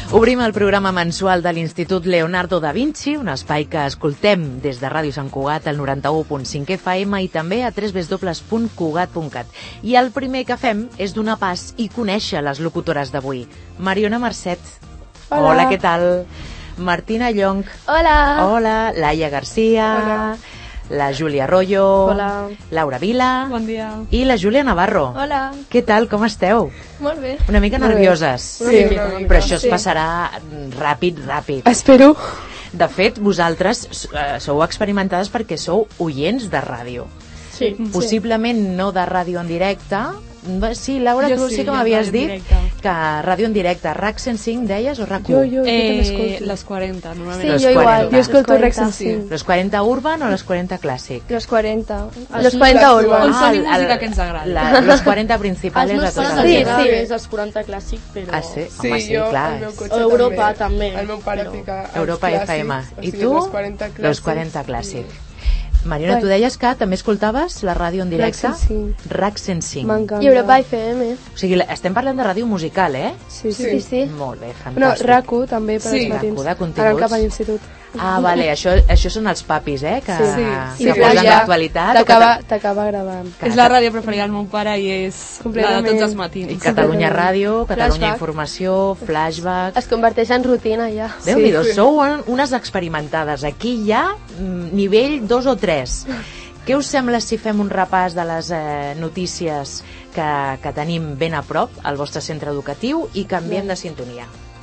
Obrim el programa mensual de l'Institut Leonardo da Vinci, un espai que escoltem des de Ràdio Sant Cugat al 91.5 FM i també a www.cugat.cat. I el primer que fem és donar pas i conèixer les locutores d'avui. Mariona Marcet. Hola. Hola, què tal? Martina Llonch. Hola. Hola. Laia Garcia. Hola. La Júlia Arroyo. Hola. Laura Vila. Bon dia. I la Júlia Navarro. Hola. Què tal, com esteu? Molt bé. Una mica nervioses. Sí, però això es passarà ràpid. Espero. De fet, vosaltres sou experimentades perquè sou oients de ràdio. Sí. Possiblement no de ràdio en directe. Sí, Laura, Jo tu sí que m'havies dit que ràdio en directe. RAC 105 deies o RAC 1? Jo també escolto. Les 40, normalment. Sí, Los jo igual. 40. Jo escolto RAC 105. Los 40 Urban o los 40 Clàssic? Los 40. Los 40 Urban. On soni música que ens agrada. Los 40 principals de tota la Sí, vida. sí. És els 40 clàssic, però... Ah, sí? Sí, Home, sí, jo, clar. el meu cotxe O Europa també. El meu pare però- fica els Europa clàssics, FM. o I sigui, tu? Los 40 clàssics. Los 40 Clàssic. Mariona, tu deies que també escoltaves la ràdio en directe? RAC 105. RAC 105. M'encanta. I Europa FM. O sigui, estem parlant de ràdio musical, eh? Sí, sí. sí. Molt bé, No, fantàstic. RAC1 també per Sí. als matins. RAC1 de continguts. Anant cap a l'institut. Ah, vale, això són els papis, eh? Que, Sí. que I posen ja l'actualitat. t'acaba gravant. És la ràdio preferida del meu pare i és la de Completament. tots els matins. I Catalunya Ràdio, Catalunya Flashback. Informació, Flashback... Es converteix en rutina ja. Déu-n'hi-do, sou unes experimentades. Aquí hi ha nivell 2 o 3. Què us sembla si fem un repàs de les notícies que tenim ben a prop al vostre centre educatiu i canviem de sintonia?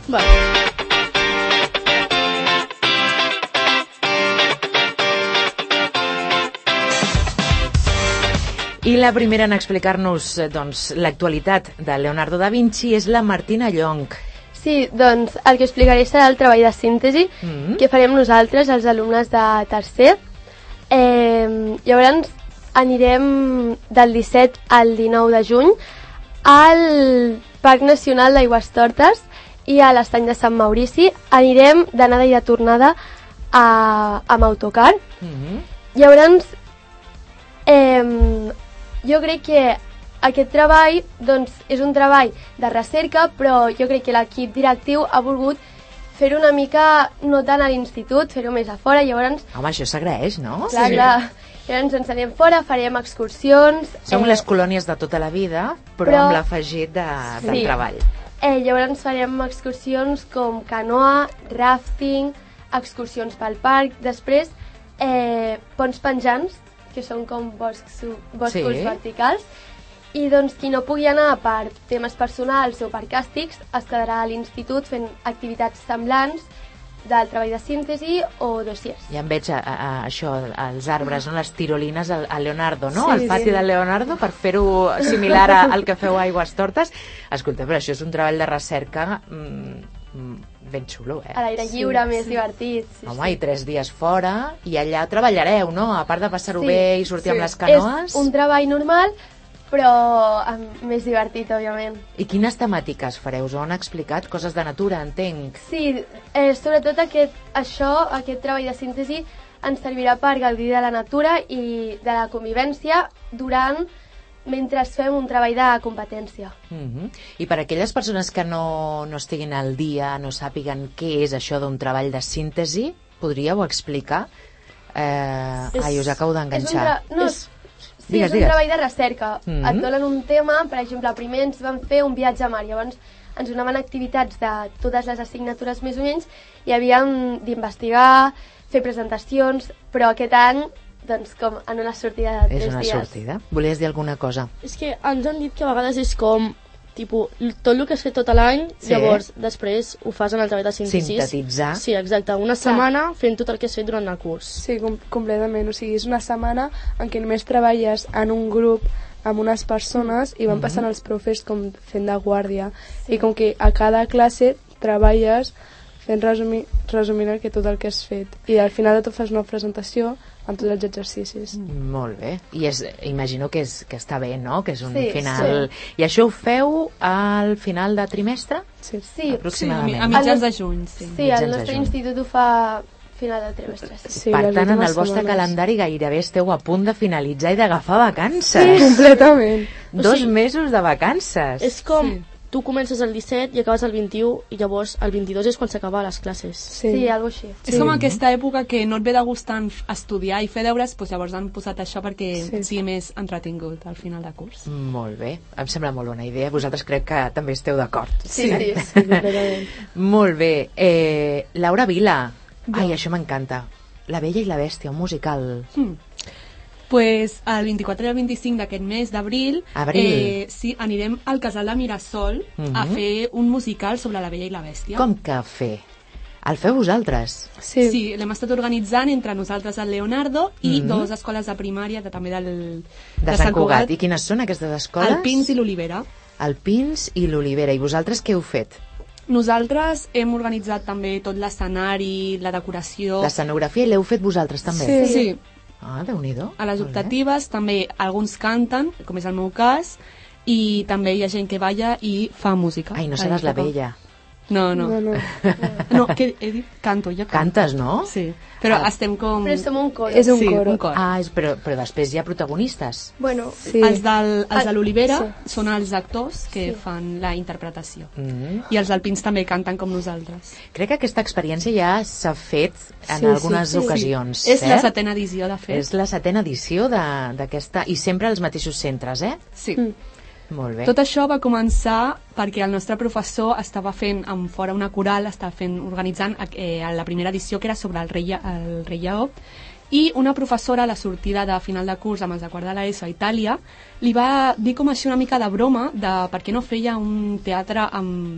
I la primera en explicar-nos l'actualitat de Leonardo da Vinci és la Martina Llonch. Sí, doncs el que explicaré serà el treball de síntesi que farem nosaltres, els alumnes de tercer. Llavors anirem del 17 al 19 de juny al Parc Nacional d'Aigüestortes i a l'estany de Sant Maurici. Anirem d'anada i de tornada amb autocar. Llavors jo crec que aquest treball doncs, és un treball de recerca, però jo crec que l'equip directiu ha volgut fer-ho una mica, no tant a l'institut, fer-ho més a fora, llavors... Home, això s'agraeix, no? Clar, clar. Llavors ens anem fora, farem excursions... Som les colònies de tota la vida, però amb l'afegit del treball. Llavors farem excursions com canoa, rafting, excursions pel parc, després ponts penjants, que són com boscos verticals, i doncs qui no pugui anar per temes personals o per càstigs es quedarà a l'institut fent activitats semblants del treball de síntesi o dossiers. Ja em veig això, els arbres, no? Les tirolines al Leonardo, no? Sí, Al pati del Leonardo, per fer-ho similar al que feu a Aigüestortes. Escolta, però això és un treball de recerca ben xulo, eh? A l'aire lliure, més divertit. Home, i 3 dies fora, i allà treballareu, no? A part de passar-ho bé i sortir amb les canoes. És un treball normal, però més divertit, òbviament. I quines temàtiques fareu? Us ho han explicat? Coses de natura, entenc. Sí, sobretot aquest treball de síntesi ens servirà per gaudir de la natura i de la convivència mentre fem un treball de competència. I per aquelles persones que no estiguin al dia, no sàpiguen què és això d'un treball de síntesi, podríeu explicar? Us acabo d'enganxar. Sí, és un treball de recerca. Et donen un tema, per exemple, primer ens van fer un viatge a mar, llavors ens donaven activitats de totes les assignatures més o menys i havíem d'investigar, fer presentacions, però aquest any, doncs, com en una sortida de 3 dies. És una sortida. Volies dir alguna cosa? És que ens han dit que a vegades és com tipus, tot el que has fet tot l'any, llavors després ho fas en el treball de síntesi. Sintetitzar. Sí, exacte. Una setmana fent tot el que has fet durant el curs. Sí, completament. O sigui, és una setmana en què només treballes en un grup amb unes persones i van passant els profes com fent de guàrdia. I com que a cada classe treballes fent resumint tot el que has fet. I al final de tot fas una presentació amb tots els exercicis. Molt bé. I imagino que està bé, no? Que és un final... Sí. I això ho feu al final de trimestre? Sí. Aproximadament. A mitjans de juny, sí. Sí, el nostre institut ho fa final de trimestre. Sí, per tant, en el vostre calendari gairebé esteu a punt de finalitzar i d'agafar vacances. Sí, completament. 2 mesos de vacances. És com tu comences el 17 i acabes el 21 i llavors el 22 és quan s'acaba les classes. Sí, algo així. És com aquesta època que no et ve de gust tant estudiar i fer deures, doncs llavors han posat això perquè sigui més entretingut al final de curs. Molt bé, em sembla molt bona idea. Vosaltres crec que també esteu d'acord. Sí. Molt bé. Laura Vila. Ai, això m'encanta. La Bella i la Bèstia, un musical. Pues el 24 i el 25 d'aquest mes d'abril sí, anirem al Casal de Mirasol a fer un musical sobre la Bella i la Bèstia. Com que fer? El feu vosaltres? Sí, l'hem estat organitzant entre nosaltres el Leonardo i dues escoles de primària també de Sant Cugat. I quines són aquestes escoles? El Pins i l'Olivera. El Pins i l'Olivera. I vosaltres què heu fet? Nosaltres hem organitzat també tot l'escenari, la decoració... L'escenografia l'heu fet vosaltres també? Sí. Ah, Déu-n'hi-do. A les optatives també alguns canten, com és el meu cas, i també hi ha gent que balla i fa música. Ai, no seràs la Bella. No. No, què he dit? Canto, jo canto. Cantes, no? Sí, però estem com... Però som un coro. És un coro. Un cor. Ah, però després hi ha protagonistes. Bueno, Sí. Els de l'Olivera són els actors que fan la interpretació. I els alpins també canten com nosaltres. Crec que aquesta experiència ja s'ha fet en algunes ocasions. És la cert? 7ª edició, de fet. És la 7ª edició d'aquesta... I sempre als mateixos centres, Sí. Molt bé. Tot això va començar perquè el nostre professor estava fent fora una coral, organitzant la primera edició que era sobre el rei Lleó, i una professora a la sortida de final de curs amb els de quart de l'ESO a Itàlia li va dir com així una mica de broma de per què no feia un teatre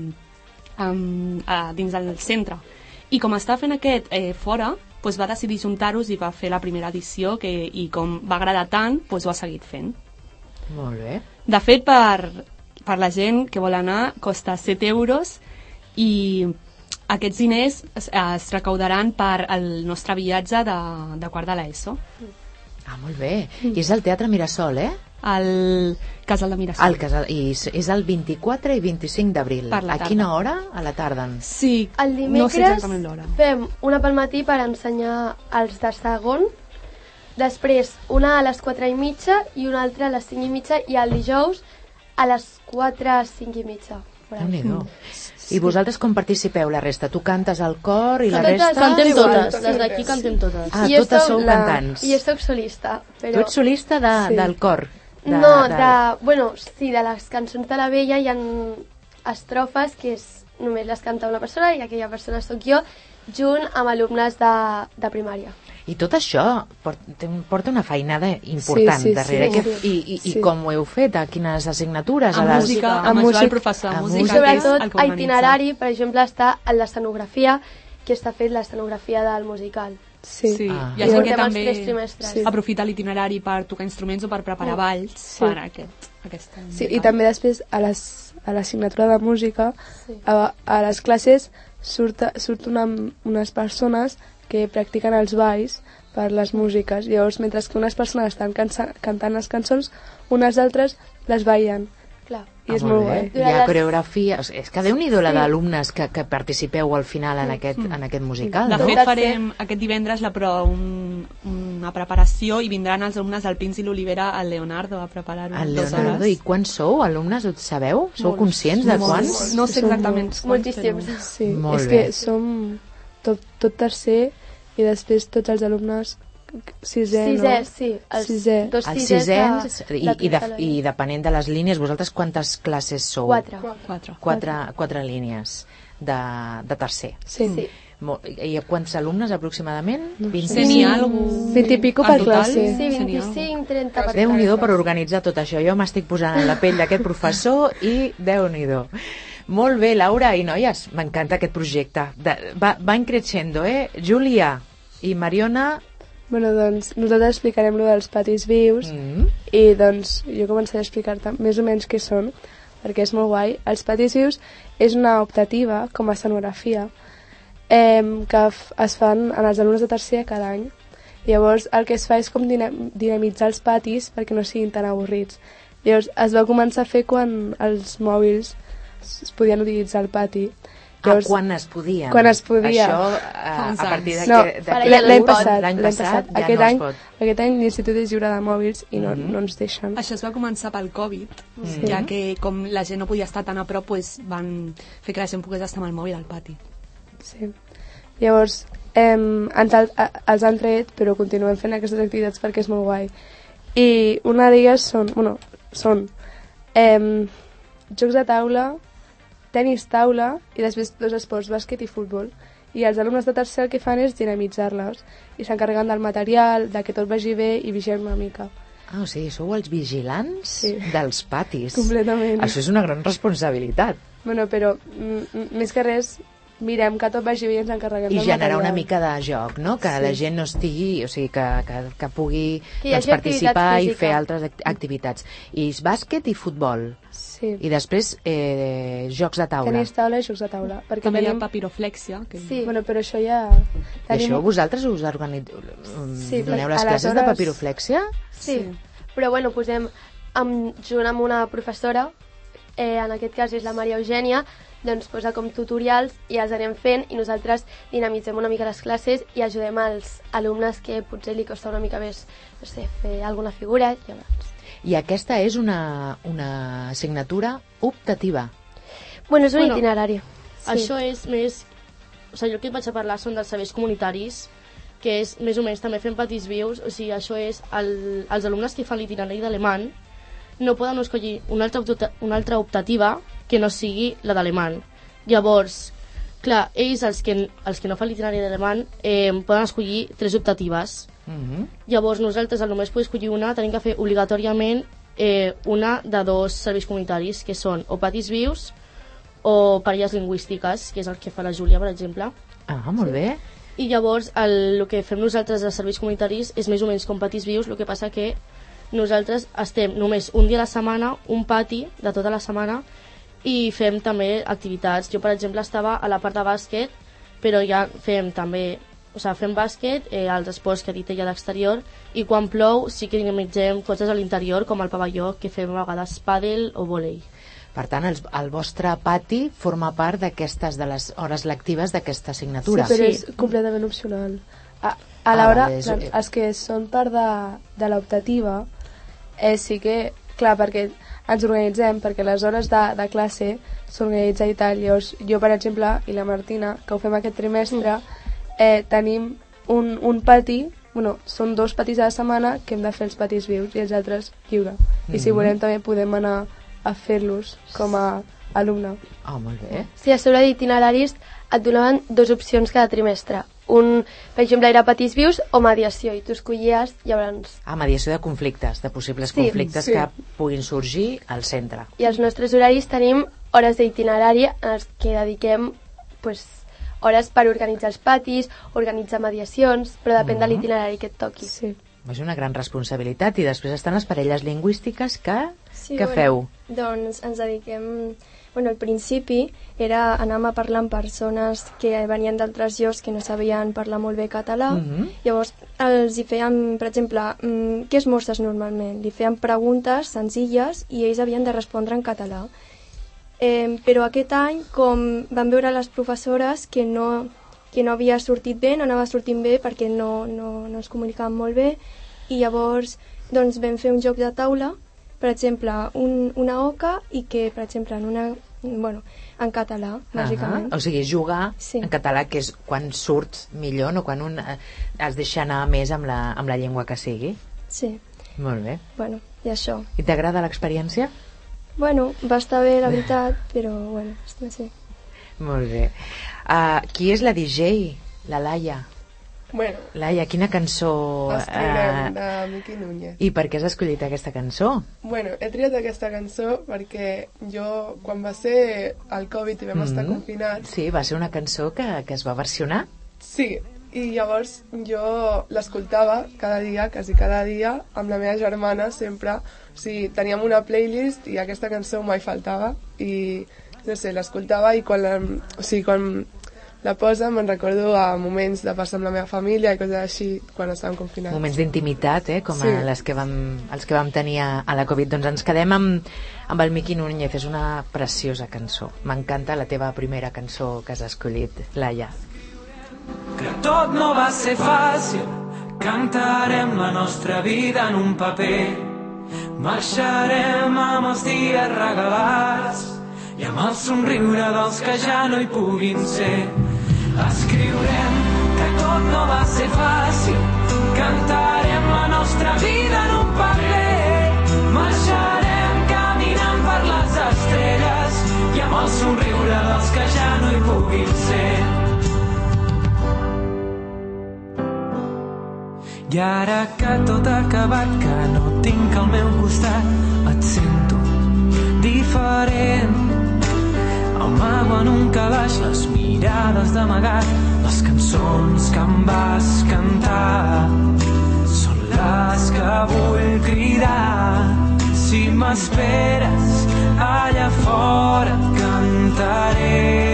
dins del centre. I com estava fent aquest fora, doncs va decidir juntar-los i va fer la primera edició i com va agradar tant, doncs ho ha seguit fent. Molt bé. De fet, per la gent que vol anar, costa 7 euros i aquests diners es recaudaran per el nostre viatge de quart de l'ESO. Ah, molt bé. I és al Teatre Mirasol, Al Casal de Mirasol. Al Casal, i és el 24 i 25 d'abril. Per la tarda. A quina hora? A la tarda. Sí, el no sé dimecres exactament l'hora. fem una pel matí per ensenyar els de segon, després una a les 4:30 i una altra a les 5:30 i el dijous a les 4, 5:30. Déu-n'hi-do. I vosaltres com participeu la resta? Tu cantes al cor i la Totes resta... Cantem igual, totes, les d'aquí cantem totes. Ah, totes sou cantants. I jo soc solista. Però... Tu ets solista del cor? Bueno, sí, de les cançons de la Bella hi ha estrofes que només les canta una persona i aquella persona sóc jo, junt amb alumnes de primària. I tot això porta una feinada important darrere. I com ho heu fet? A quines assignatures? A música, amb el professor de música. I sobretot a itinerari, per exemple, està en l'escenografia, que està fet l'escenografia del musical. Sí. Hi ha I gent que els també 3 trimestres. aprofita l'itinerari per tocar instruments o per preparar balls per aquesta Sí, i també després a l'assignatura de música, a les classes surten unes persones que practiquen els balls per les músiques. Llavors, mentre que unes persones estan cantant les cançons, unes altres les ballen. Clar. I és molt guai. Hi ha coreografia. És que Déu-n'hi-do la d'alumnes que participeu al final en aquest musical. De fet, farem aquest divendres una preparació i vindran els alumnes del Pins i l'Olivera al Leonardo a preparar-ho. Al Leonardo. I quants sou, alumnes? Ho sabeu? Sou conscients de quants? No sé exactament quants. Moltíssims. Sí, és que som tot tercer i després tots els alumnes sisè, sí. Sisè. Dos Els sisens sisens i depenent de les línies, vosaltres quantes classes sou? 4. Quatre línies de tercer. Sí. I a quants alumnes aproximadament? 20 i pico per classe. Sí, 25, 30 per Déu-n'hi-do per organitzar tot això. Jo m'estic posant en la pell d'aquest professor i Déu-n'hi-do. Molt bé, Laura i noies, m'encanta aquest projecte. Va increixendo, Júlia i Mariona... Bueno, doncs nosaltres explicarem lo dels patis vius i doncs jo començaré a explicar més o menys què són, perquè és molt guai. Els patis vius és una optativa com a escenografia que es fan en els alumnes de tercer cada any. Llavors el que es fa és com dinamitzar els patis perquè no siguin tan avorrits. Llavors es va començar a fer quan els mòbils es podien utilitzar al pati Llavors, quan es podia. Quan es podia. Això, a partir de no, l'any passat ja aquest no any, es pot. Aquest any l'Institut és lliure de mòbils i no ens deixen. Això es va començar pel Covid, ja que com la gent no podia estar tan a prop, pues, van fer que la gent pogués estar amb el mòbil al pati. Sí. Llavors, els han tret, però continuem fent aquestes activitats perquè és molt guai. I una d'elles són jocs de taula, tenis taula i després dos esports, bàsquet i futbol. I els alumnes de tercer el que fan és dinamitzar-les i s'encarreguen del material, de que tot vagi bé i vigilem una mica. O sigui, sou els vigilants dels patis. Completament. Això és una gran responsabilitat. Bueno, però més que res mirem que tot vagi bé i ens encarreguem del material. I generar una mica de joc, no? Que la gent no estigui, o sigui, que pugui participar i fer altres activitats. I bàsquet i futbol. Sí. I després jocs de taula. Tenis taula i jocs de taula. També hi ha papiroflèxia. Sí. Bueno, però això ja... I això vosaltres us doneu les classes de papiroflèxia? Sí. Però bueno, posem junt amb una professora, en aquest cas és la Maria Eugènia, doncs posa com tutorials i els anem fent i nosaltres dinamitzem una mica les classes i ajudem als alumnes que potser li costa una mica més, no sé, fer alguna figura. I aquesta és una assignatura optativa. Bueno, és un itinerari. Sí. Això és més... O sigui, jo que et vaig a parlar són dels serveis comunitaris, que és més o menys també fent patis vius, o sigui, això és els alumnes que fan l'itinerari d'alemany no poden escollir una altra optativa que no sigui la d'alemany. Llavors, clar, ells, els que no fan l'itinerari d'alemany, poden escollir 3 optatives. Llavors, nosaltres, al només poder escollir una, tenim que fer obligatòriament una de 2 serveis comunitaris, que són o patis vius o parelles lingüístiques, que és el que fa la Júlia, per exemple. Molt bé. I llavors, el que fem nosaltres als serveis comunitaris és més o menys com patis vius, el que passa que nosaltres estem només un dia a la setmana, un pati de tota la setmana, i fem també activitats. Jo, per exemple, estava a la part de bàsquet, però ja fem també, fem bàsquet, els esports que ha dit ella d'exterior, i quan plou sí que dinamitzem coses a l'interior, com el pavelló, que fem a vegades pàdel o vòlei. Per tant, el vostre pati forma part d'aquestes, de les hores lectives d'aquesta assignatura. Sí, però és completament opcional. A l'hora, els que són part de l'optativa, sí que, clar, perquè ens organitzem, perquè les hores de classe s'organitza i tal. Llavors, jo, per exemple, i la Martina, que ho fem aquest trimestre, tenim un pati, són 2 patis a la setmana que hem de fer els patis vius i els altres lliure. I si volem també podem anar a fer-los com a alumne. Molt bé. Sí, a sobre d'itineraris et donaven 2 opcions cada trimestre. Un, per exemple, era patis vius o mediació, i tu escollies, llavors... Mediació de conflictes, de possibles conflictes que puguin sorgir al centre. I als nostres horaris tenim hores d'itinerari en els que dediquem hores per organitzar els patis, organitzar mediacions, però depèn de l'itinerari que et toqui. Sí. És una gran responsabilitat. I després estan les parelles lingüístiques que feu? Doncs ens dediquem... Al principi era anar a parlar amb persones que venien d'altres llocs que no sabien parlar molt bé català. Llavors els hi fèiem, per exemple, què esmorces normalment? Li fèiem preguntes senzilles i ells havien de respondre en català. Però aquest any, com van veure les professores que no havia sortit bé, no anava sortint bé perquè no es comunicaven molt bé, i llavors doncs, vam fer un joc de taula, per exemple, una oca, i que, per exemple, en català, bàsicament. O sigui, jugar en català, que és quan surt millor, no? Quan un es deixa anar més amb la llengua que sigui. Sí. Molt bé. I això. I t'agrada l'experiència? Va estar bé, la veritat, però, no sé. Molt bé. Qui és la DJ? La Laia. Laia, quina cançó... Escriurem, de Miqui Núñez. I per què has escollit aquesta cançó? He triat aquesta cançó perquè jo, quan va ser el Covid i vam estar confinats... Sí, va ser una cançó que es va versionar? Sí, i llavors jo l'escoltava cada dia, quasi cada dia, amb la meva germana sempre. O sigui, teníem una playlist i aquesta cançó mai faltava i, no sé, l'escoltava, i quan la posa me'n recordo a moments de passar amb la meva família i coses així quan estàvem confinats. Moments d'intimitat, com els que vam tenir a la Covid. Doncs ens quedem amb el Miqui Núñez. És una preciosa cançó. M'encanta la teva primera cançó que has escollit, Laia. Que tot no va ser fàcil, cantarem la nostra vida en un paper, marxarem amb els dies regalats i amb el somriure dels que ja no hi puguin ser. Escriurem que tot no va ser fàcil, cantarem la nostra vida en un paper, marxarem caminant per les estrelles i amb el somriure dels que ja no hi puguin ser. I ara que tot ha acabat, que no tinc al meu costat, et sento diferent. Amago en un calaix les mirades d'amagat, les cançons que em vas cantar són les que vull cridar. Si m'esperes allà fora cantaré.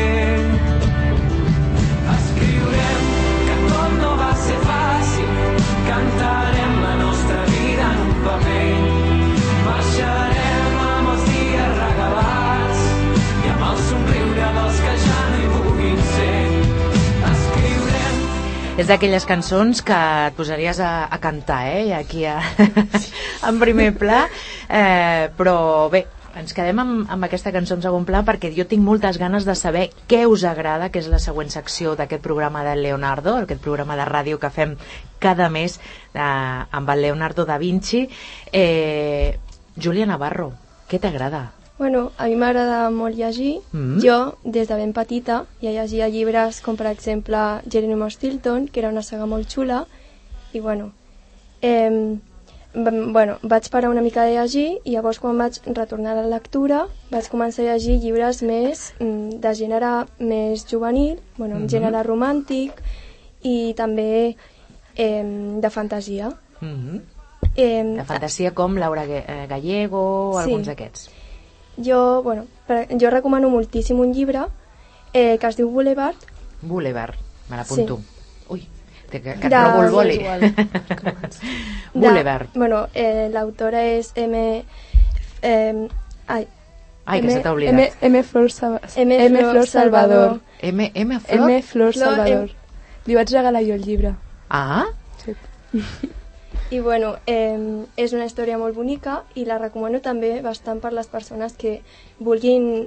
Escriurem que tot no va ser fàcil, cantarem la nostra vida en un paper, marxarem amb els dies regalats i amb el somriure dels que ja no hi puguin ser. Escriurem... És d'aquelles cançons que et posaries a cantar, aquí en primer pla, però bé, ens quedem amb aquesta cançó en segon pla perquè jo tinc moltes ganes de saber què us agrada, que és la següent secció d'aquest programa del Leonardo, aquest programa de ràdio que fem cada mes amb el Leonardo da Vinci. Júlia Navarro, què t'agrada? Bueno, a mi m'agrada molt llegir. Jo, des de ben petita, ja llegia llibres com, per exemple, Jerónimo Stilton, que era una saga molt xula, i vaig parar una mica de llegir i llavors quan vaig retornar a la lectura vaig començar a llegir llibres més de gènere més juvenil, gènere romàntic i també de fantasia. De fantasia com Laura Gallego o alguns d'aquests. Jo recomano moltíssim un llibre que es diu Boulevard. Boulevard, me l'apunto. Sí. Ui, que et robo el boli. Boulevard. L'autora és Ai, que se t'ha oblidat. M. Flor Salvador. M. Flor Salvador. Li vaig regalar jo el llibre. Ah? Sí. I és una història molt bonica i la recomano també bastant per les persones que vulguin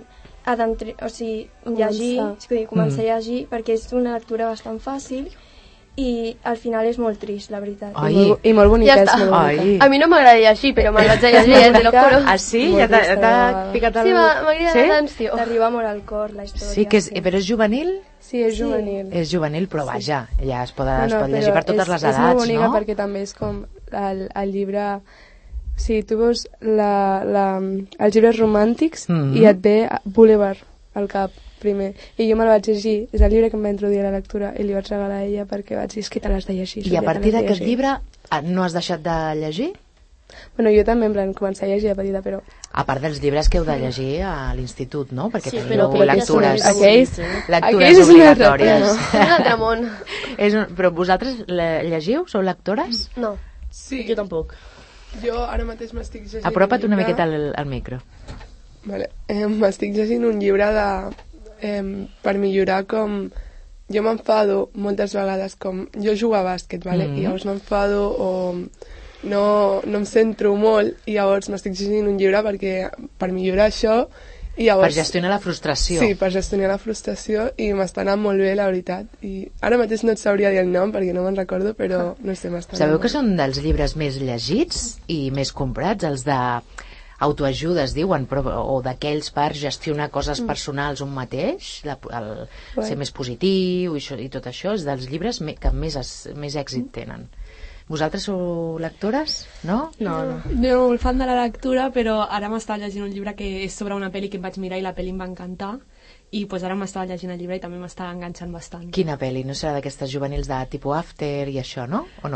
començar a llegir, perquè és una lectura bastant fàcil i al final és molt trist, la veritat. I molt bonica. Ja està. A mi no m'agrada llegir, però me'l vaig a llegir, te lo juro. Ah, sí? Ja t'ha picat el... Sí, m'ha cridat l'atenció. T'arriba molt al cor, la història. Sí, però és juvenil? Sí, és juvenil. És juvenil, però vaja, ja es pot llegir per totes les edats, no? És molt bonica perquè també és com el llibre... Si tu veus els llibres romàntics i et ve Boulevard al cap primer. I jo me'l vaig llegir, és el llibre que em va introduir a la lectura i li vaig regalar a ella perquè vaig dir, és que te l'has de llegir. I a partir d'aquest llibre no has deixat de llegir? Jo també en plan començar a llegir de petita, però... A part dels llibres que heu de llegir a l'institut, no? Perquè sí, teniu lectures aquells obligatòries. És un altre món. Però vosaltres llegiu? Sou lectores? No. Sí. Jo tampoc. Jo ara mateix m'estic llegint... Apropa't una miqueta al micro. Vale. M'estic llegint un llibre per millorar com... Jo m'enfado moltes vegades com... Jo jugo a bàsquet, vale? I llavors m'enfado o no em centro molt i llavors m'estic llegint un llibre per millorar això i llavors... Per gestionar la frustració. Sí, per gestionar la frustració i m'està anant molt bé, la veritat. I ara mateix no et sabria dir el nom perquè no me'n recordo, però no sé, m'està anant. Sabeu que són dels llibres més llegits i més comprats, els de... autoajuda es diuen, o d'aquells per gestionar coses personals un mateix, ser més positiu i tot això, és dels llibres que més èxit tenen. Vosaltres sou lectores? No? No. Jo molt fan de la lectura, però ara m'estava llegint un llibre que és sobre una pel·li que em vaig mirar i la pel·li em va encantar i pues ara m'estava llegint el llibre i també m'estava enganxant bastant. Quina pel·li? No serà d'aquestes juvenils de tipus After i això, no? O no?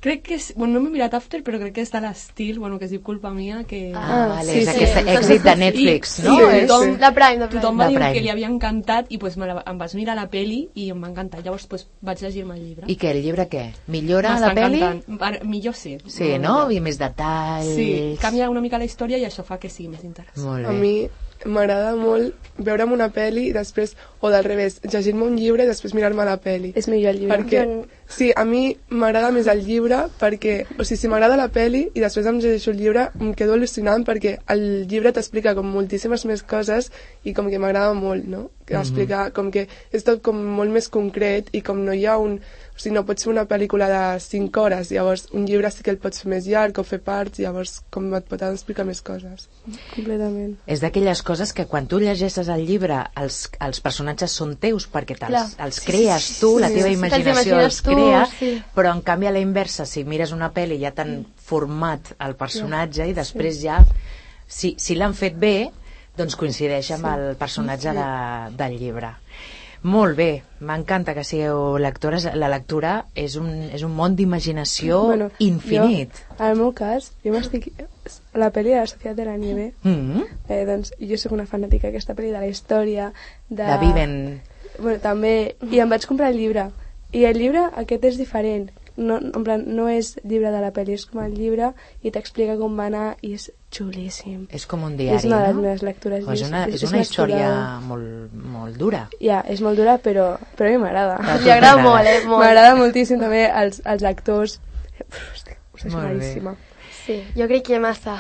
Crec que és... Bueno, no m'he mirat After, però crec que és de l'estil, bueno, que es diu Culpa Mia, que... Vale, és aquest èxit de Netflix, no? De Prime. Tothom va dir que li havia encantat i pues, em vaig mirar la peli i em va encantar. Llavors pues, vaig llegir-me el llibre. I què, el llibre què? Millora la peli? Millor sí. Sí, no? I més detalls... Sí, canvia una mica la història i això fa que sigui més interessant. Molt bé. A mi m'agrada molt veure'm una pel·li i després, o del revés, llegir-me un llibre i després mirar-me la pel·li. És millor el llibre. Perquè, sí, a mi m'agrada més el llibre perquè, o sigui, si m'agrada la pel·li i després em llegeixo el llibre, em quedo al·lucinant perquè el llibre t'explica com moltíssimes més coses i com que m'agrada molt, no? Que explicar, com que és tot com molt més concret i com no hi ha un... O sigui, no pots fer una pel·lícula de 5 hores, llavors un llibre sí que el pots fer més llarg o fer parts, llavors com et pot explicar més coses. Completament. És d'aquelles coses que quan tu llegeixes el llibre els personatges són teus perquè els crees tu, la teva imaginació els crea, però en canvi a la inversa, si mires una pel·li ja t'han format el personatge i després ja, si l'han fet bé, doncs coincideix amb el personatge del llibre. Molt bé, m'encanta que sigueu lectores. La lectura és un món d'imaginació infinit. En el meu cas, jo m'estic... La pel·li de la Societat de la Nieve, doncs jo soc una fanàtica d'aquesta pel·li, de la història... De Viven. Bueno, també... I em vaig comprar el llibre. I el llibre aquest és diferent. No, en plan, no és llibre de la pel·li, és com el llibre i t'explica com va anar i és xulíssim. És com un diari, no? És una de les meves lectures. És una història molt dura. Ja, és molt dura, però a mi m'agrada. Li agrada molt, M'agrada moltíssim també els actors. És claríssima. Sí, jo crec que massa.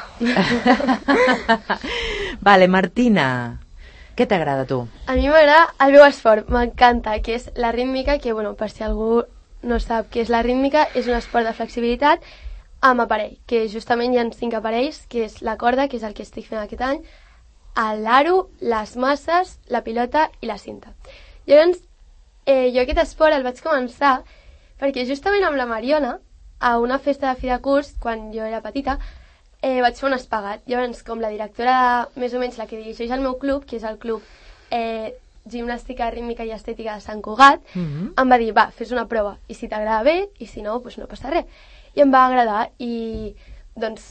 Vale, Martina, què t'agrada a tu? A mi m'agrada el meu esport, m'encanta, que és la rítmica, que, bueno, per si algú no sap què és la rítmica, és un esport de flexibilitat amb aparell, que justament hi ha 5 aparells, que és la corda, que és el que estic fent aquest any, l'aro, les masses, la pilota i la cinta. Llavors, jo aquest esport el vaig començar perquè justament amb la Mariona, a una festa de fi de curs, quan jo era petita, vaig fer un espagat. Llavors, com la directora, més o menys la que dirigeix el meu club, que és el club gimnàstica rítmica i estètica de Sant Cugat, em va dir, va, fes una prova, i si t'agrada bé, i si no, doncs no passa res. I em va agradar, i doncs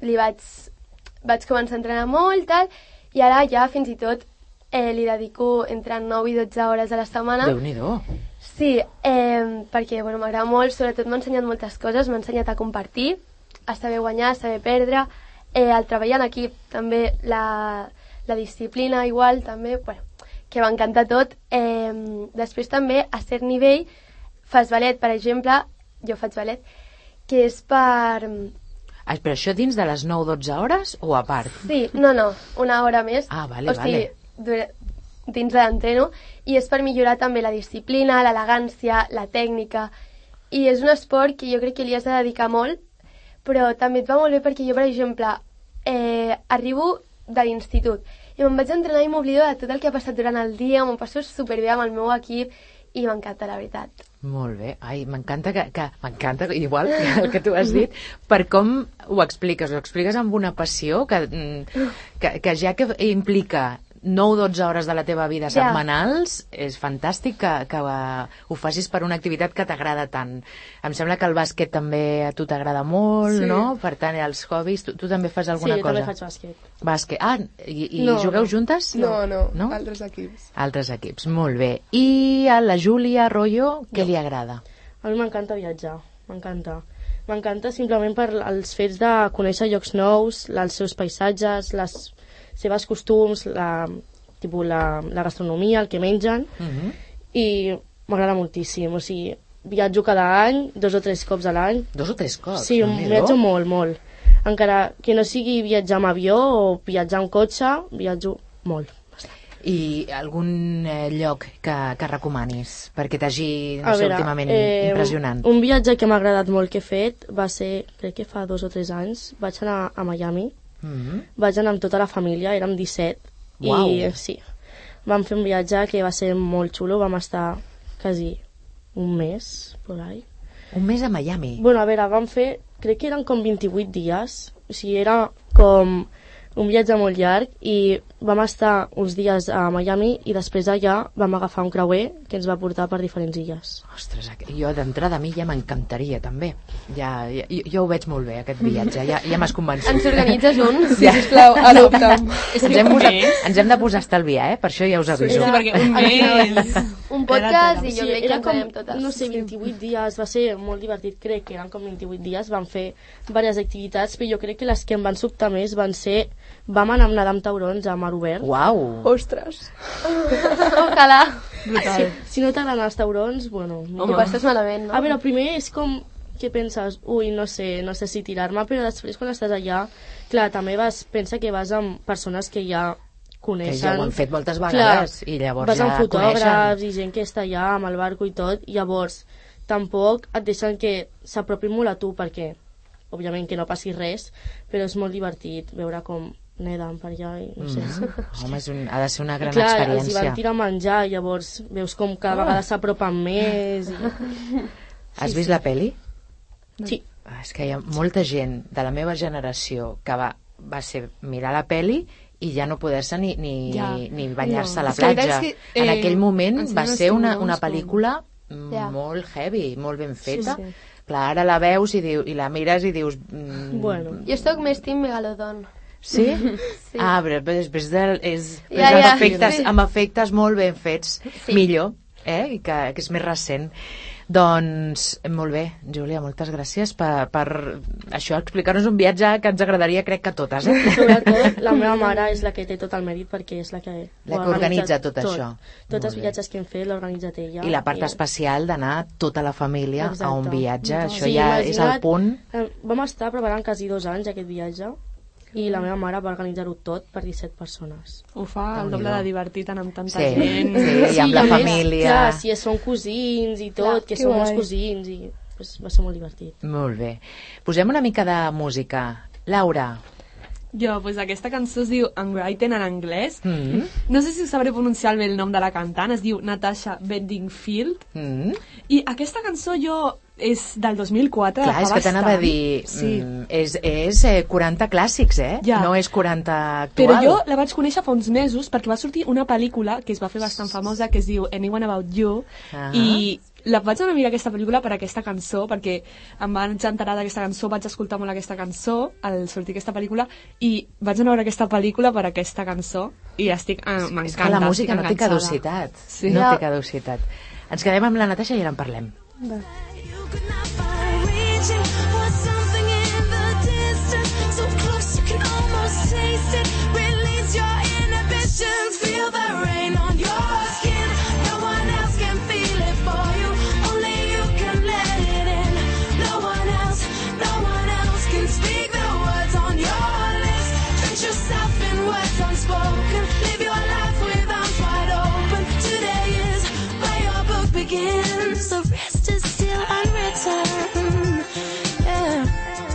vaig començar a entrenar molt, tal, i ara ja fins i tot li dedico entre 9 i 12 hores a la setmana. Déu-n'hi-do. Sí, perquè bueno, m'agrada molt, sobretot m'ha ensenyat moltes coses, m'ha ensenyat a compartir, a saber guanyar, a saber perdre, el treball en equip, també la disciplina igual, també, bueno, que m'encanta tot. Després també, a cert nivell, fas ballet, per exemple, jo faig ballet, que és per... Però això dins de les 9-12 hores o a part? Sí, no, una hora més. Ah, vale, o sigui, dins de l'entreno, i és per millorar també la disciplina, l'elegància, la tècnica, i és un esport que jo crec que li has de dedicar molt, però també et va molt bé perquè jo, per exemple, arribo de l'institut i me'n vaig entrenar i m'oblido de tot el que ha passat durant el dia, m'ho passo superbé amb el meu equip i m'encanta, la veritat. Molt bé. Ai, m'encanta m'encanta, igual que el que tu has dit, per com ho expliques amb una passió que ja que implica 9-12 hores de la teva vida setmanals, és fantàstic que ho facis per una activitat que t'agrada tant. Em sembla que el bàsquet també a tu t'agrada molt, no? Per tant, els hobbies, tu també fas alguna cosa? Sí, també faig bàsquet. Bàsquet. Ah, i jugueu juntes? No, altres equips. Altres equips, molt bé. I a la Júlia Arroyo, què li agrada? A mi m'encanta viatjar, m'encanta. M'encanta simplement per els fets de conèixer llocs nous, els seus paisatges, les seves costums, la gastronomia, el que mengen, i m'agrada moltíssim. O sigui, viatjo cada any, 2 o 3 cops a l'any. 2 o 3 cops? Sí, viatjo molt, molt. Encara que no sigui viatjar amb avió o viatjar amb cotxe, viatjo molt. I algun lloc que recomanis perquè t'hagi, no sé, últimament impressionant? Un viatge que m'ha agradat molt que he fet va ser, crec que fa 2 o 3 anys, vaig anar a Miami. Vaig anar amb tota la família, érem 17. Uau. I sí, vam fer un viatge que va ser molt xulo, vam estar quasi un mes por ahí. Un mes a Miami? Bueno, a veure, vam fer, crec que eren com 28 dies, o sigui, era com un viatge molt llarg i vam estar uns dies a Miami i després allà vam agafar un creuer que ens va portar per diferents illes. Ostres, jo d'entrada a mi ja m'encantaria també. Jo ho veig molt bé aquest viatge, ja m'has convençut. Ens organitzes un? Sí, sisplau, adopta'm. Ens hem de posar a estalviar, per això ja us aviso. Sí, perquè un mes... Un podcast i jo crec que ens veiem totes. No sé, 28 dies, va ser molt divertit, crec que eren com 28 dies, vam fer diverses activitats, però jo crec que les que em van sobtar més van ser, vam anar a nedar amb taurons a mar obert. Uau! Ostres! Ojalà! Brutal. Si no t'agraden els taurons, bueno... Ho passes malament, no? A veure, primer és com que penses, ui, no sé si tirar-me, però després quan estàs allà, clar, també pensa que vas amb persones que ja coneixen. Que ja ho han fet moltes vegades, clar, i llavors vas ja amb fotògrafs coneixen. i gent que està allà amb el barco i tot, i llavors tampoc et deixen que s'apropin molt a tu, perquè òbviament que no passi res, però és molt divertit veure com neden per allà i no sé. Home, ha de ser una gran clar, experiència. els hi van tirar a menjar, llavors veus com cada vegada s'apropen més. Has vist la peli? Sí. És que hi ha molta gent de la meva generació que va ser mirar la peli i ja no poder-se ni banyar-se a la platja. En aquell moment va ser una pel·lícula molt heavy, molt ben feta. Sí. Clar, ara la veus i la mires i dius... Bueno. Jo sóc més team Megalodon. Sí? Sí. Però després Ja. amb efectes molt ben fets, millor, i que és més recent. Doncs molt bé, Júlia, moltes gràcies per això, explicar-nos un viatge que ens agradaria, crec que totes. Sobretot la meva mare és la que té tot el mèrit, perquè és la que organitza tot això. Tots els viatges que hem fet l'ha organitzat ella. I la part especial d'anar tota la família a un viatge, això Sí, ja és el punt. Vam estar preparant quasi 2 anys aquest viatge i la meva mare va organitzar-ho tot per 17 persones. Ho fa el doble de divertit anar amb tanta Sí, gent. i amb la família. Clar, si són cosins i tot, que som els cosins, i va ser molt divertit. Molt bé. Posem una mica de música. Laura. Jo, doncs aquesta cançó es diu Unwritten en anglès. No sé si us sabré pronunciar bé el nom de la cantant, es diu Natasha Bedingfield. I aquesta cançó és del 2004. Clar, és que t'anava a dir, és 40 clàssics, Ja. No és 40 actual. Però jo la vaig conèixer fa uns mesos perquè va sortir una pel·lícula que es va fer bastant famosa que es diu Anyone About You, i la vaig anar a mirar aquesta pel·lícula per aquesta cançó, perquè em vaig enterar d'aquesta cançó, vaig escoltar molt aquesta cançó al sortir aquesta pel·lícula, i vaig anar a veure aquesta pel·lícula per aquesta cançó, i m'encanta. És que la música no té caducitat. Sí. No té caducitat. Ens quedem amb la Natasha i ara en parlem. The rest is still unwritten. Yeah.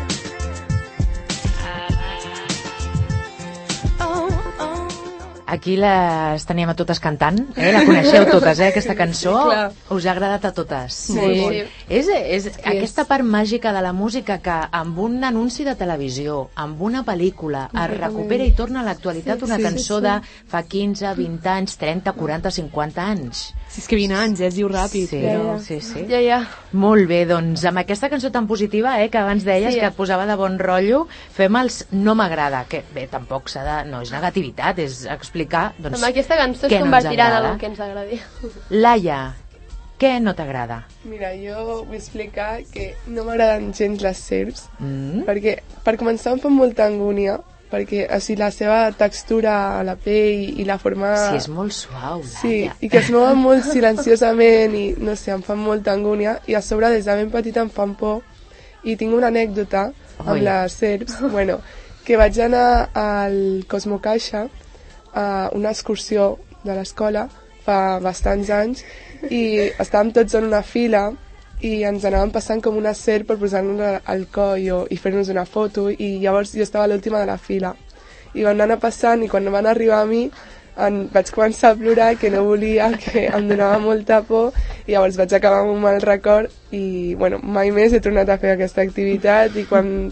Aquí les teníem a totes cantant, la coneixeu totes, aquesta cançó, us ha agradat a totes. Sí. És aquesta part màgica de la música que amb un anunci de televisió, amb una pel·lícula, es recupera i torna a l'actualitat una cançó de fa 15, 20 anys, 30, 40, 50 anys. Si és que 20 anys, es diu ràpid. Sí. Ja. Molt bé, doncs amb aquesta cançó tan positiva que abans deies que et posava de bon rotllo, fem els no m'agrada, que bé, tampoc no és negativitat, és explicar doncs, amb aquesta cançó es convertirà en algo que ens agradi. Laia, què no t'agrada? Mira, jo vull explicar que no m'agraden gens les serps, perquè per començar em fan molta angúnia, perquè així la seva textura a la pell i la forma... Sí, és molt suau, Laia. Sí, i que es mouen molt silenciosament i no sé, em fan molta angúnia, i a sobre des de ben petita em fan por, i tinc una anècdota amb les serps, que vaig anar al Cosmo Caixa a una excursió de l'escola fa bastants anys i estàvem tots en una fila i ens anàvem passant com una serp per posar-nos al coll i fer-nos una foto, i llavors jo estava a l'última de la fila i van anar passant, i quan van arribar a mi vaig començar a plorar, que no volia, que em donava molta por, i llavors vaig acabar amb un mal record i mai més he tornat a fer aquesta activitat, i quan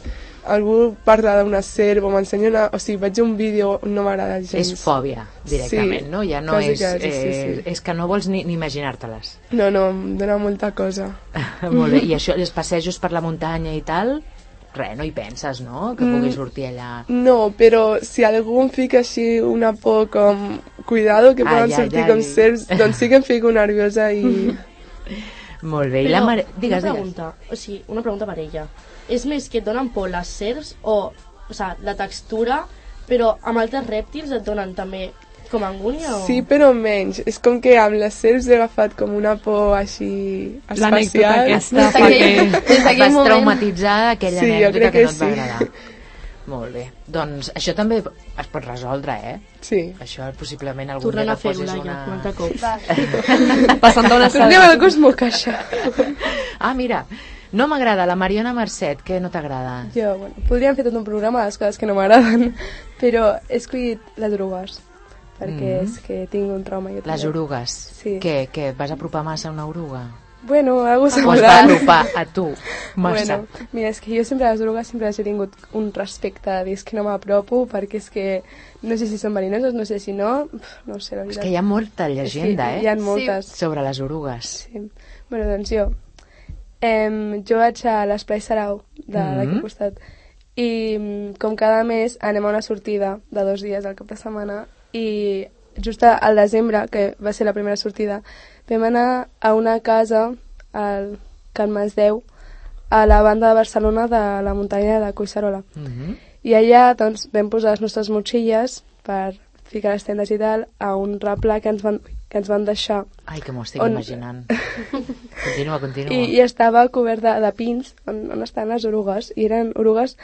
algú parla d'una serp o m'ensenya una... O sigui, veig un vídeo, no m'agrada gens. És fòbia, directament, Sí, no? Ja no quasi, és... quasi, sí. És que no vols ni imaginar-te-les. No, em dona molta cosa. Molt bé, i això, els passejos per la muntanya i tal, res, no hi penses, no? Que pugui sortir allà... No, però si algú em fica així una por com... Cuidado, que poden sortir com serps, doncs sí que em fico nerviosa i... Molt bé, i la mare... Digues, digues. Una pregunta per ella. És més que et donen por les serps o sigui, la textura, però amb altres rèptils et donen també com angúnia? O... Sí, però menys. És com que amb les serps he agafat com una por així espacial. L'anècdota aquesta, et vas traumatitzar d'aquella anècdota que no et va sí. agradar. Molt bé. Doncs això també es pot resoldre, eh? Sí. Això possiblement algun Tornant dia a fer-ho, poses Laia, una... un altre cop. Passant una sala. Anem al Cosmo Caixa. Ah, mira, no m'agrada la Mariona Mercet, què no t'agrada? Jo, bueno, podríem fer tot un programa de les coses que no m'agraden, però he escollit les orugues, perquè és que tinc un trauma. Les orugues? Sí. Què, vas apropar massa a una oruga? Bueno, algo O es va semblant. apropar a tu massa? Bueno, mira, és que jo sempre a les orugues sempre he tingut un respecte, de dir, és que no m'apropo, perquè és que no sé si són verinoses, no sé si no, no sé, la És veritat. que hi ha molta llegenda, Hi ha eh? moltes. Sobre les orugues. Sí. Bueno, doncs jo vaig a l'Esplai Sarau, d'aquí al costat, i com cada mes anem a una sortida de 2 dies al cap de setmana, i just al desembre, que va ser la primera sortida, vam anar a una casa al Can Masdeu, a la banda de Barcelona de la muntanya de Collserola. I allà doncs, vam posar les nostres motxilles per ficar les tendes i tal a un replà que ens van deixar. Ai, que m'ho estic imaginant. Continua. I estava cobert de pins on estan les orugues, i eren orugues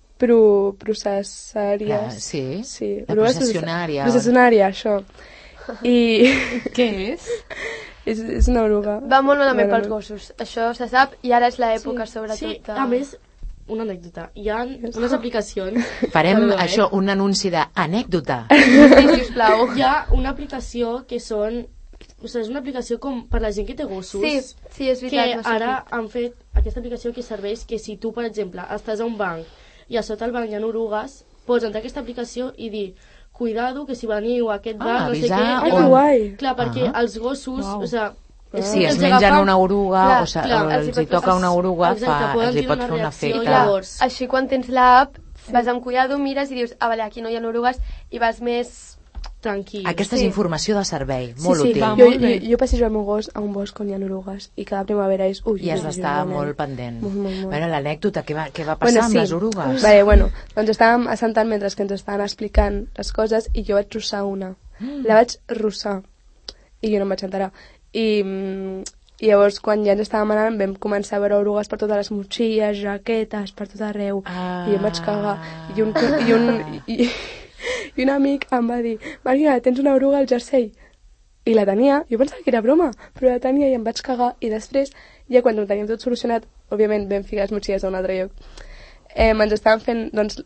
processàries. Sí, de orugues processionària. Processionària, això. I... Què és? És una oruga. Va molt malament pels gossos, això se sap, i ara és l'època, sobretot. Sí, a més, una anècdota. Hi ha unes aplicacions... Farem això, un anunci d'anècdota. Sí, sisplau. Hi ha una aplicació que són... O sigui, és una aplicació com per la gent que té gossos. Sí, és veritat. Que ara han fet aquesta aplicació que serveix que si tu, per exemple, estàs a un banc i a sota el banc hi ha orugues, pots entrar a aquesta aplicació i dir cuidado, que si veniu a aquest banc, no sé què... Ai, que guai! Clar, perquè els gossos... O sigui, si es mengen una oruga o els hi toca una oruga, els hi pot fer un efecte. Llavors, així quan tens l'app, vas amb cuidado, mires i dius, vale, aquí no hi ha orugues, i vas més tranquil. Aquesta és informació de servei, molt útil. Jo passejo el meu gos a un bosc on hi ha orugues, i cada primavera és... I has d'estar molt pendent. Molt. Bueno, l'anècdota, què va passar amb les orugues? Vale, bueno, doncs estàvem assentant mentre que ens estaven explicant les coses, i jo vaig russar una. La vaig russar, i jo no em vaig enterar. I llavors, quan ja ens estàvem anant, vam començar a veure orugues per totes les motxilles, jaquetes, per tot arreu, i jo em vaig cagar. I un amic em va dir, Maria, tens una oruga al jersei? I la tenia, jo pensava que era broma, però la tenia i em vaig cagar, i després, ja quan ho teníem tot solucionat, òbviament vam ficar les motxilles a un altre lloc. Ens estàvem fent, doncs,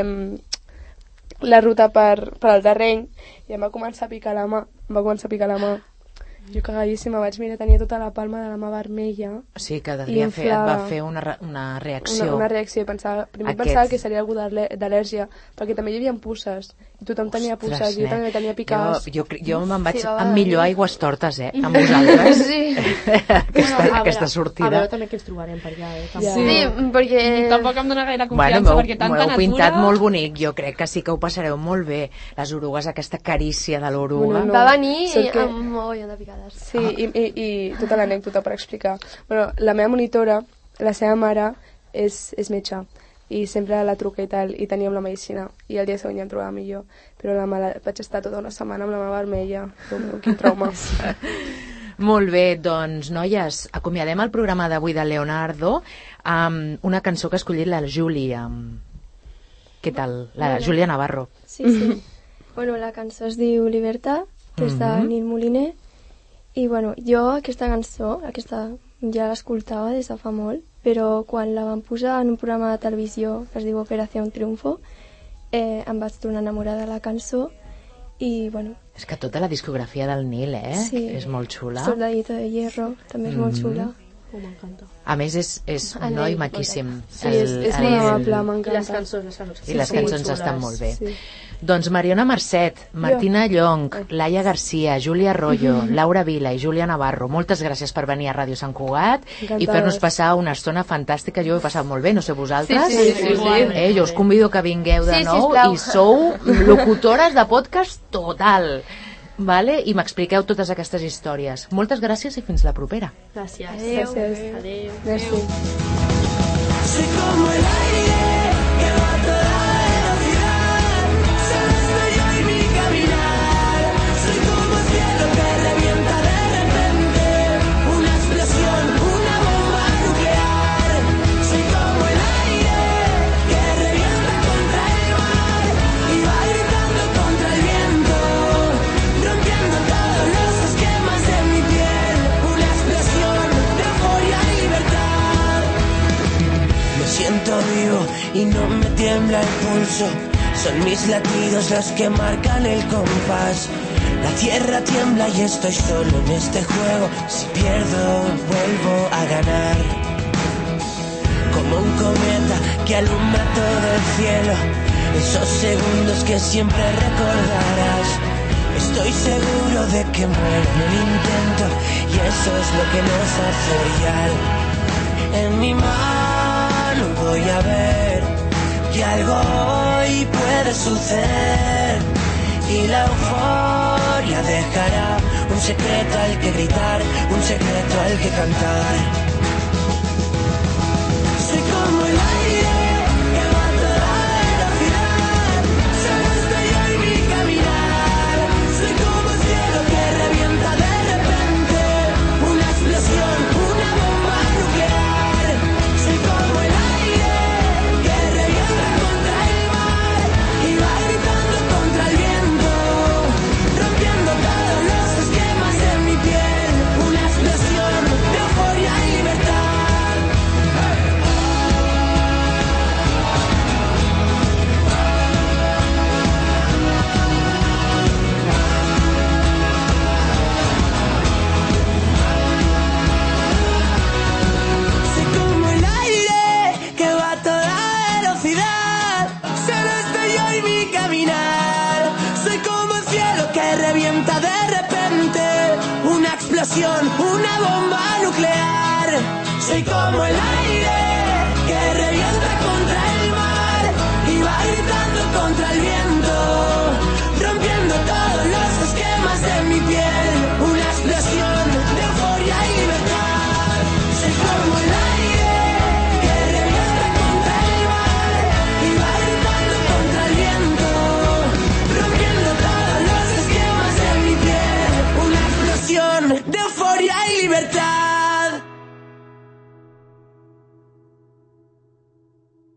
la ruta per al terreny, i em va començar a picar la mà, Jo cagadíssima, vaig mirar, tenia tota la palma de la mà vermella. Sí, que et va fer una reacció. Una reacció, primer pensava que seria algú d'al·lèrgia, perquè també hi havia pusses, i tothom tenia pusses, jo també tenia picades. Jo me'n vaig amb millor aigües tortes, amb vosaltres. Aquesta sortida. A veure també que ens trobarem per allà, Sí, perquè... Tampoc em dona gaire confiança, perquè tanta natura... M'ho heu pintat molt bonic, jo crec que sí que ho passareu molt bé. Les orugues, aquesta carícia de l'oruga. Va venir amb mogollon de picades. Sí, i tota l'anècdota per explicar. Bueno, la meva monitora, la seva mare, és metge, i sempre la truca i tal, i teníem la medicina, i el dia següent ja em trobava millor, però vaig estar tota una setmana amb la mà vermella. Quin trauma. Molt bé, doncs, noies, acomiadem el programa d'avui de Leonardo amb una cançó que ha escollit la Júlia. Què tal? La Júlia Navarro. Sí. Bueno, la cançó es diu Libertad, que és de Nil Moliner, i bueno, jo aquesta cançó, ja l'escoltava des de fa molt, però quan la van posar en un programa de televisió que es diu Operación Triunfo, em vaig tornar a enamorar de la cançó, i bueno... És que tota la discografia del Nil, Sí. És molt xula. Soldadito de Hierro, també és molt xula. M'encanta. A més, és un noi maquíssim. Sí, és molt amable, m'encanta. I les cançons. I les cançons estan molt bé. Sí. Doncs Mariona Marcet, Martina Llong, Laia Garcia, Júlia Arroyo, Laura Vila i Júlia Navarro, moltes gràcies per venir a Ràdio Sant Cugat i fer-nos passar una estona fantàstica. Jo ho he passat molt bé, no sé vosaltres. Sí. Jo us convido que vingueu de nou sisplau. i sou locutores de podcast total. Vale? I m'expliqueu totes aquestes històries. Moltes gràcies i fins la propera. Gràcies. Adéu. Adéu. Soy como el aire que va a toda velocidad, solo estoy yo y mi caminar. Soy como el cielo que revienta de repente, una explosión, una bomba nuclear. Soy como el aire que revienta contra el mar y va gritando contra el viento, rompiendo todos los esquemas de mi piel, una explosión de euforia y libertad. Me siento vivo y no me tiembla el pulso, son mis latidos los que marcan el compás. La tierra tiembla y estoy solo en este juego, si pierdo vuelvo a ganar. Como un cometa que alumbra todo el cielo, esos segundos que siempre recordarás. Estoy seguro de que muero en el intento y eso es lo que nos hace brillar. En mi mano voy a ver que algo hoy puede suceder y la euforia dejará un secreto al que gritar, un secreto al que cantar. Soy como el aire que va a toda velocidad, solo estoy yo y mi caminar. Soy como el cielo que revienta de repente, una explosión, una bomba nuclear. Soy como el aire que revienta contra el mar y va gritando contra el viento, rompiendo todos los esquemas de mi piel, una explosión de euforia y libertad. Soy como el aire que va a toda velocidad, solo estoy yo y mi caminar. Soy como el cielo que revienta de repente, una explosión, una bomba nuclear. Soy como el aire